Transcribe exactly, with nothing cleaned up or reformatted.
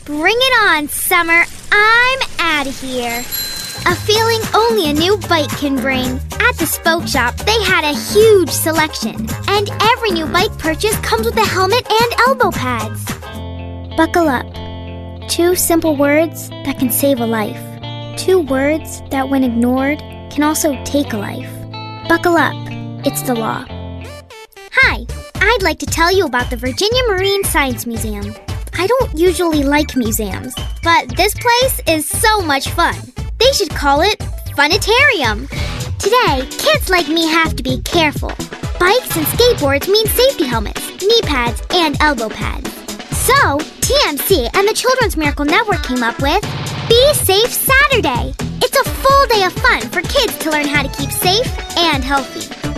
Bring it on, summer. I'm out of here. A feeling only a new bike can bring. At the Spoke Shop, they had a huge selection. And every new bike purchase comes with a helmet and elbow pads. Buckle up. Two simple words that can save a life. Two words that, when ignored, can also take a life. Buckle up. It's the law. Hi, I'd like to tell you about the Virginia Marine Science Museum. I don't usually like museums, but this place is so much fun. They should call it Funitarium. Today, kids like me have to be careful. Bikes and skateboards mean safety helmets, knee pads, and elbow pads. So, T M C and the Children's Miracle Network came up with Be Safe Saturday. It's a full day of fun for kids to learn how to keep safe and healthy.